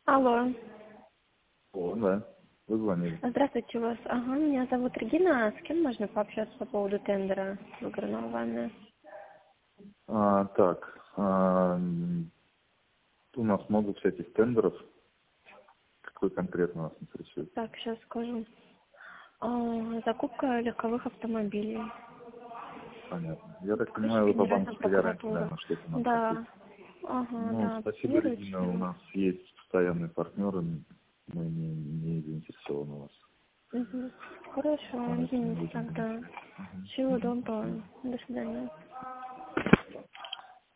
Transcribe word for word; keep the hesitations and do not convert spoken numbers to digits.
Алло. О, да. Вы звонили. Здравствуйте, вас. Ага, меня зовут Регина. С кем можно пообщаться по поводу тендера, выигранного вами? А, так, а, м, у нас много всяких тендеров. Какой конкретно вас интересует? Так, сейчас скажу. А, закупка легковых автомобилей. Понятно. Я так понимаю, вы Включить по Генеральную банковской гарантии, прокуратуру. наверное, что-то нам хотите. Да. Ага, Ну, да. спасибо, Регина. У Выручка. нас есть постоянные партнеры. Мы не, не заинтересованы у вас. Угу. Хорошо, Поэтому извините будем думать. тогда. Мгм. Всего Мгм. Спасибо. доброго. До свидания.